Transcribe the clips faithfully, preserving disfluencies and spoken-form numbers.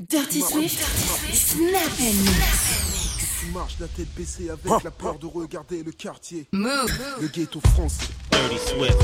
Dirty Swift, Snap and Mix. Tu marches la tête baissée avec la peur de regarder le quartier. Move. Le ghetto français. Dirty Swift.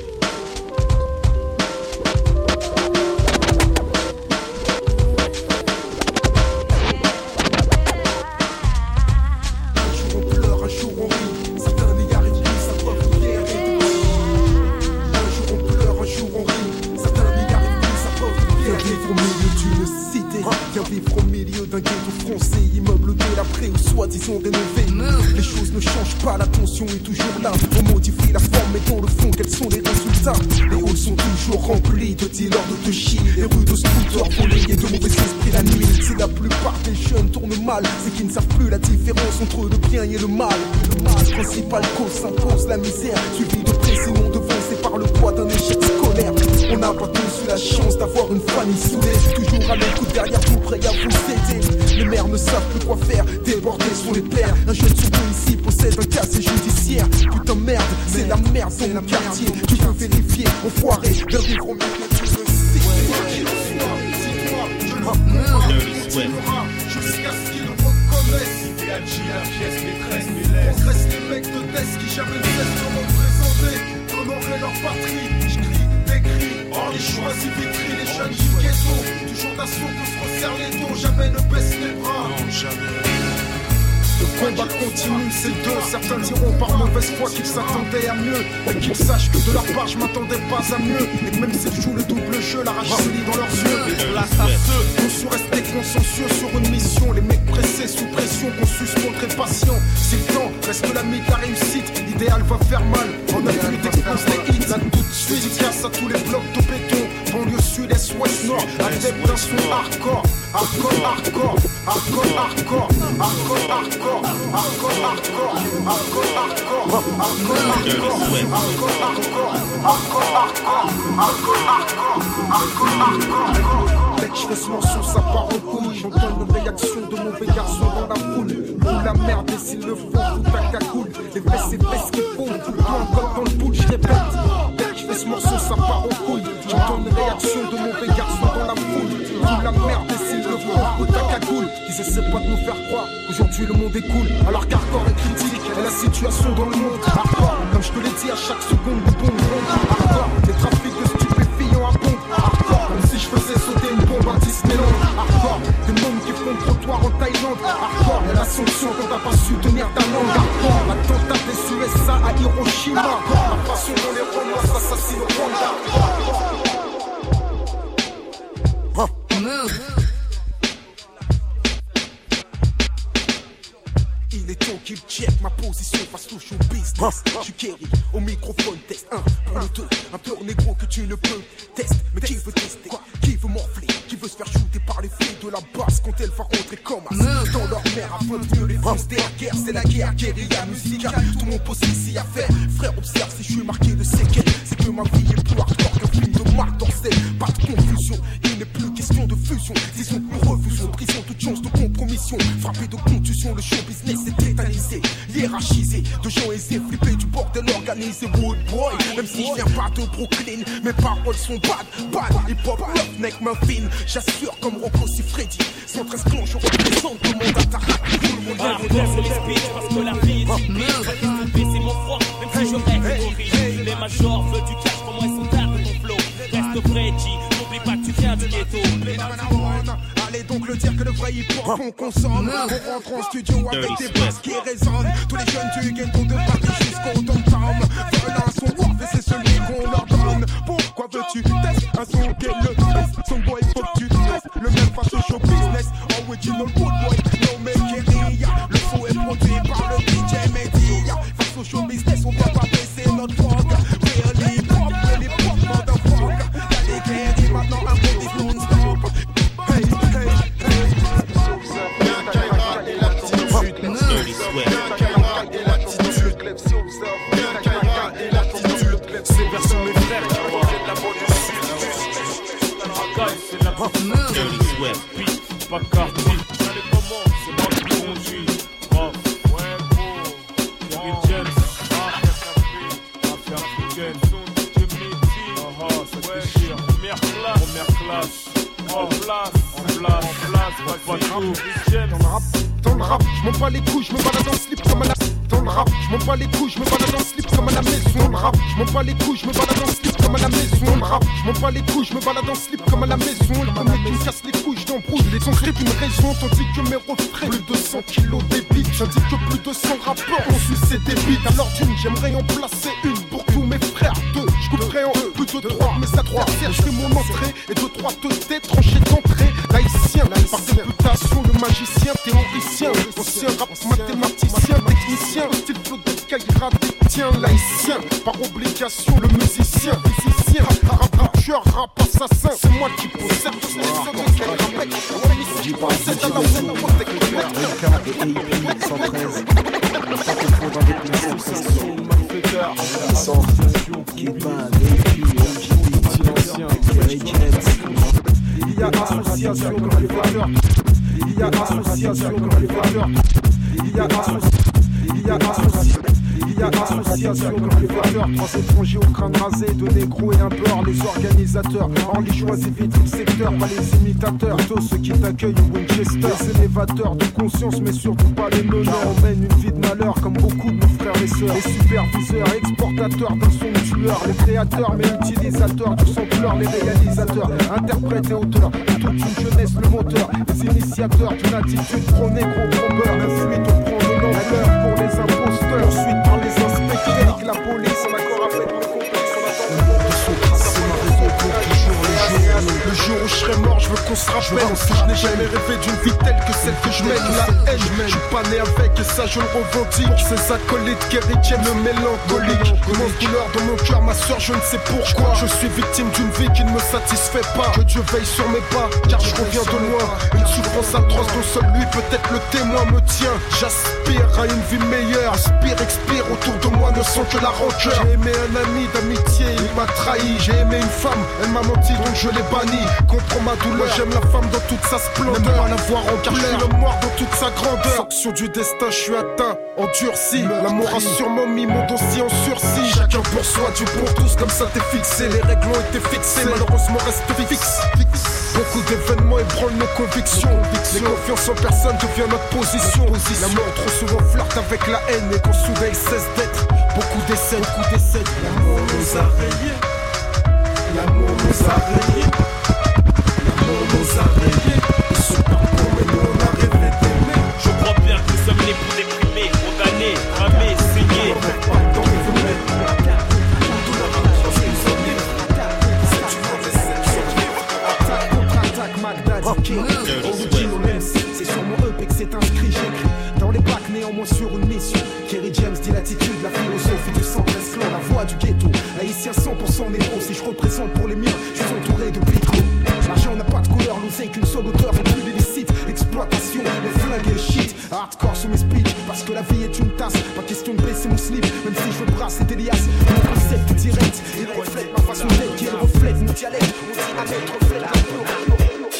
Viens vivre au milieu d'un ghetto français, immeuble délabré ou soi-disant rénové. Les choses ne changent pas, la tension est toujours là. On modifie la forme, mais dans le fond, quels sont les résultats? Les halls sont toujours remplis de dealers de touchy, les rues de scooters volés et de mauvais esprits la nuit. Si la plupart des jeunes tournent mal, c'est qu'ils ne savent plus la différence entre le bien et le mal. Le mal principal cause s'impose la misère, suivi de près sinon devancé par le poids d'un échec scolaire. On n'a pas tous eu la chance d'avoir une famille soudée, toujours à l'écoute derrière tout, prêt à vous aider. Les mères ne savent plus quoi faire, débordés sont les pères. Un jeune sur deux ici possède un casier judiciaire. Putain merde, c'est la merde dans mon quartier. Tu peux vérifier, enfoiré, viens vivre au milieu du cité. Jusqu'à ce qu'ils nous reconnaissent. Idéal G, la pièce maîtresse, mes lèvres. On reste les mecs de test qui jamais ne cessent de représenter, d'honorer leur patrie. Je crie, décris, hors les choisis vitrines, les jeunes du ghetto. Toujours d'assaut que se resserrent les dos, jamais ne baisse les bras. Non, jamais. Le combat continue, c'est deux. Certains diront par mauvaise foi qu'ils s'attendaient à mieux, mais qu'ils sachent que de leur part je m'attendais pas à mieux. Et même s'ils jouent le double jeu, la rage se lit dans leurs yeux. Et place à ceux qui ont su rester consensueux sur une mission. Les mecs pressés sous pression, qu'on su se montrer patient. Si le temps reste l'ami de la réussite, l'idéal va faire mal. En a plus d'expose les hits, là tout de suite casse à tous les blocs de béton. Banlieue sud, est, ouest, nord, adepte d'un son hardcore. Hardcore, hardcore, hardcore, hardcore, hardcore, hardcore. Hardcore, hardcore, hardcore, hardcore, hardcore, hardcore, hardcore, hardcore, hardcore, hardcore, hardcore. Dès que je fais ce morceau, ça part en couille. J'entends une réaction de mauvais garçons dans la foule. Ou la merde, et s'il le faut, tout ta cagoule. Les fesses, c'est fesses qui font, tout le temps encore dans le boule, je répète. Dès que je fais ce morceau, ça part en couille. J'entends une réaction de mauvais garçons dans la foule. Ou la merde, et s'il le faut, tout ta cagoule. Ils essaient pas de nous faire croire qu'aujourd'hui le monde est cool. Alors qu'hardcore est critique, et la situation dans le monde hardcore. Comme je te l'ai dit à chaque seconde de bombe ronde. Hardcore, les trafics de stupéfiants à pompe. Hardcore, comme si je faisais sauter une bombe à Disneyland. Hardcore, des mômes qui font le trottoir en Thaïlande. Hardcore, et la sanction quand t'as pas su tenir ta langue. Hardcore, l'attentat des U S A à Hiroshima. La façon dont les Romains s'assassinent au Rwanda. Move. Il est temps qu'il check ma position face au show business. Je suis Kerry, au microphone, test un pour le deux. Un peur négro que tu ne peux tester. Mais qui veut tester? Qui veut morfler? Qui veut se faire shooter par les filles de la basse quand elle va rentrer comme un dans leur mère afin de mieux les foncer. La guerre, c'est la guerre, guérilla musicale. Tout mon poste ici à faire. Frère, observe si je suis marqué de séquelles. C'est que ma vie est plus hardcore qu'un film de Marc Dorcel. Pas de confusion, il n'est plus question de fusion. Disons nous refusons, prison, toute chance de compromission. Frappé de contusion, le show business est tétanisé, hiérarchisé. De gens aisés, flippés du bordel organisé. Wood boy, même si je viens pas de Brooklyn, mes paroles sont bad, bad. Hip-hop, love, neck, main fine. J'assure comme Rocco si Freddy. cent treize clans, je représente le monde à ta raque. Tout le monde Ah, c'est les speeches parce que la vie est typique. C'est mon froid, même si je reste horrible. Les majors veulent du cash, pour moi ils sont tard de ton flow. Reste Freddy, n'oublie pas que tu viens du ghetto. Allez donc le dire que le vrai hip-hop on consomme. On rentre en studio avec des basses qui résonnent. Tous les jeunes du ghetto de Paris jusqu'au downtown veulent un son warp et c'est celui qu'on leur donne. Pourquoi veux-tu tester un son qui est le best? Son boy faut que tu testes le même face au show business. Original good boy, no make it. Le son est produit par le D J Media. Face au show business on va pas baisser notre drogue. Really pop, really pop, motherfucker. Y'a des guerres maintenant un peu des non-stop. Hey, hey, hey. Et l'attitude, Dirty Swift. et l'attitude, et l'attitude, c'est vers son mes frères qui reviennent la mort du sud. C'est la Dirty Swift. Puis, pas quartier. C'est moi qui conduis. Rough. Ouais, beau. Kerry James. Affaire africaine. Ah ah, ça déchire. Première classe. Première classe. En place. En place. En place. Dans le rap, dans le rap, dans le rap, je m'en bats les couilles, je me balade en slip comme à la. Dans le rap, je m'en bats les couilles, je me balade en slip comme à la maison. Dans le rap, je m'en bats les couilles, je me balade en slip comme à la maison. Dans le rap, je m'en bats les couilles, je me balade en slip comme à la maison. Le premier qui me casse les couilles, je t'embrouille. Les sons script une raison, tandis que mes refrains plus de cent kilos débit. J'indique que plus de cent rappeurs ont sucé des bites. Alors d'une, j'aimerais en placer une pour tous mes frères. Deux, je couperai en plus de trois, mais à trois terres, je fais mon entrée. Et deux, trois teutés tranchés d'entrée. Laïcien, par députation, le magicien, théoricien. Ancien rap, mathématicien, technicien. Style flow de Kaira, tiens, laïcien. Par obligation, le musicien, physicien. Rap, rappeur, rap, assassin. C'est moi qui possède tous les sons de Kaira, mec. Je possède à la scène, on protège le mec. cent treize. Pas confondre avec mes sensations. Malfaiteur. Qui bat, vécu, M J D, silencien, il y a association comme les valeurs. Il y a association comme les valeurs. Il y a association. Il y a association. Il y a association comme les valeurs. Trois étrangers au crâne rasé, deux négros et un beurre. Les organisateurs, Orly choisit vite le secteur, pas les imitateurs. Plutôt ceux qui t'accueillent au Winchester. Les élévateurs de conscience, mais surtout pas les meneurs. On mène une vie de malheur comme beaucoup de nos frères et sœurs. Les superviseurs, exportateurs d'un son tueur. Les créateurs, mais utilisateurs du son pleur. Les réalisateurs, interprètes et auteurs. De toute une jeunesse, le moteur. Les initiateurs d'une attitude pro-négro, pro-beurre. La fuite, on prend de l'ampleur pour les imposteurs. Ensuite, par les inspecteurs, la police en accord avec le complexe, on attend le c'est ma raison pour toujours le jour. Le jour où je serai mort, je veux qu'on se rappelle. Je n'ai jamais rêvé d'une vie telle que celle que je mène. La haine, je suis pas né avec et ça je le revendique. Pour ces acolytes guéritiens, le mélancolique. Immense douleur dans mon cœur, ma soeur, je ne sais pourquoi. Je suis victime d'une vie qui ne me satisfait pas. Que Dieu veille sur mes pas, car je reviens de loin. Une souffrance atroce dont seul lui, peut-être le témoin, me tient. J'aspire à une vie meilleure. Inspire, expire, autour de moi ne sont que la rancœur. J'ai aimé un ami d'amitié, il m'a trahi. J'ai aimé une femme, elle m'a menti donc je l'ai banni. Comprends ma douleur, j'aime la femme dans toute sa splendeur. N'aime pas la voir en car je suis le mort dans toute sa grandeur. Sanction du destin, je suis atteint, endurci. L'amour a sûrement mis mon dossier en sursis. Chacun pour soi, Dieu pour tous, comme ça t'es fixé. Les règles ont été fixées, malheureusement reste fixe. Beaucoup d'événements ébranlent nos convictions. Les confiances en personne devient notre position. La mort trop souvent flirte avec la haine. Et quand soudain il cesse d'être, beaucoup décèdent, beaucoup décèdent. L'amour nous a rayés. L'amour nous a rayés. L'amour nous a rayés. Ils sont parcours mais nous on a rêvé d'aimer. Je crois bien que nous sommes nés pour déprimer, condamnés, ramés, saignés. C'est sur mon E P que c'est inscrit, j'écris dans les bacs néanmoins sur une mission. Kerry James dit l'attitude, la philosophie du cent treize clan, la voix du ghetto. Haïtien cent pour cent négro, si je représente pour les miens, je suis entouré de picots. L'argent n'a pas de couleur, l'oseille qu'une seule odeur, et plus illicite. Exploitation, les flingues et le shit. Hardcore sur mes speeches, parce que la vie est une tasse. Pas question de baisser mon slip, même si je veux brasser des liasses. Mon concept direct, il reflète ma façon d'être, qui reflète mon dialecte. Mon dialecte reflète la peau.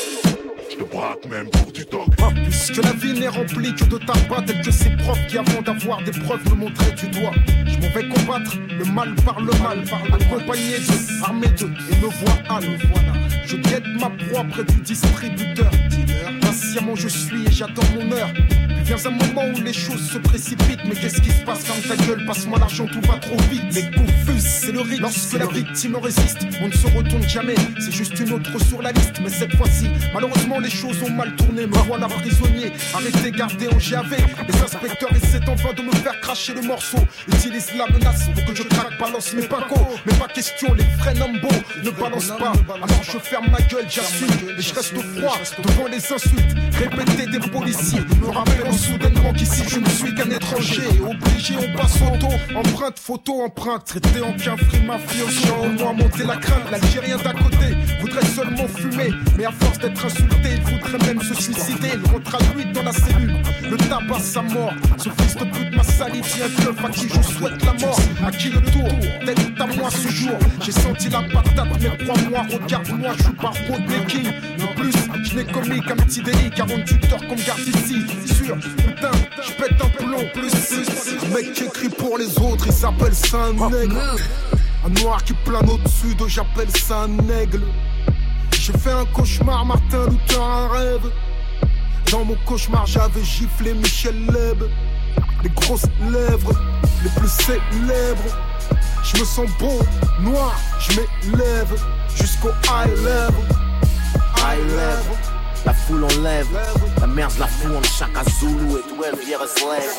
Braque même pour du dog. Ah, puisque la vie n'est remplie que de tabac, tel que ces profs qui avant d'avoir des preuves me montraient du doigt. Je m'en vais combattre le mal par le mal, accompagné de, armé de, et me voilà, me voilà. Je guette ma proie près du distributeur. Patiemment je suis et j'attends mon heure. Puis vient un moment où les choses se précipitent. Mais qu'est-ce qui se passe? Ferme ta gueule, passe-moi l'argent, tout va trop vite. Les confus, c'est le rythme. Lorsque la victime résiste, on ne se retourne jamais. C'est juste une autre sur la liste. Mais cette fois-ci, malheureusement les choses ont mal tourné. Me voilà prisonnier, arrêté, gardé en G A V. Les inspecteurs essaient en vain de me faire cracher le morceau. Utilisent la menace pour que je craque, balance mes pacos. Mais pas question, les vrais Nambo ne balancent pas. Alors je ferme ma gueule, j'assume. Et je reste froid devant les insultes répétées des policiers. Me rappelleront soudainement qu'ici je ne suis qu'un étranger. Obligé, on passe photo, empreinte, photo, empreinte. Traité en qu'un free mafioso. Au moins monter la crainte, l'Algérien d'à côté voudrait seulement fumer. Mais à force d'être insulté, il voudrait même se suicider. Il rentre à lui dans la cellule, le tabac sa mort. Ce fils de pute m'a sali, dit un keuf à qui je souhaite la mort. À qui le tour, tête à moi ce jour. J'ai senti la patate, mais crois-moi, regarde-moi, je suis pas road making. De plus, je n'ai commis qu'un petit délit, car on tue tort comme garde ici. Sûr, putain, je pète un plomb, plus, plus. Un mec qui écrit pour les autres, il s'appelle ça un nègre. Un noir qui plane au-dessus d'eux, j'appelle ça un aigle. J'ai fait un cauchemar, Martin Luther, un rêve. Dans mon cauchemar j'avais giflé Michel Leb. Les grosses lèvres, les plus célèbres. Je me sens beau, noir, je m'élève jusqu'au high level. High level. La foule enlève, la merde la fout en Chaka Zulu et twelve years slave.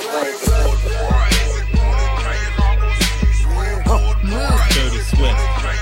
Dirty Swift.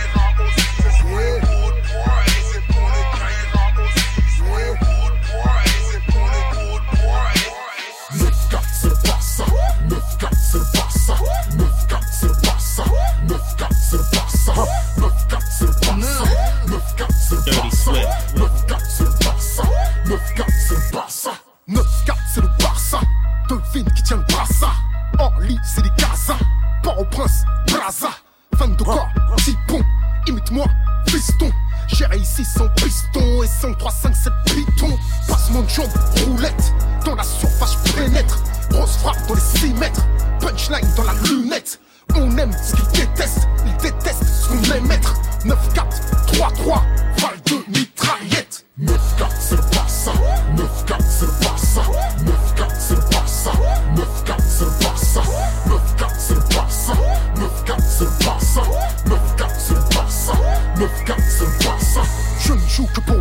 neuf quatre c'est pas ça, neuf quatre c'est pas ça, neuf quatre c'est pas ça, neuf quatre c'est pas ça, neuf quatre c'est pas ça, neuf quatre c'est pas ça, neuf quatre c'est pas ça, neuf quatre c'est pas ça, neuf quatre c'est le Barça, Devine qui tient le brassard. Orly c'est des Gaza, Port-au-Prince, Braza. Fan de corps, Tipon, imite-moi, piston. J'ai réussi sans piston et cinq trois cinq sept pitons. Passement de jambes, roulette, dans la surface je pénètre. Grosse frappe dans les six mètres, punchline dans la lunette. On aime ce qu'ils détestent, ils détestent ce qu'on aime être. neuf quatre, trois trois, val de mitraillette. neuf quatre c'est pas ça, neuf quatre c'est pas ça, neuf quatre c'est pas ça, neuf quatre c'est pas ça, neuf quatre c'est pas ça, neuf quatre c'est pas ça, neuf quatre c'est pas ça, neuf quatre c'est pas ça. Je ne joue que pour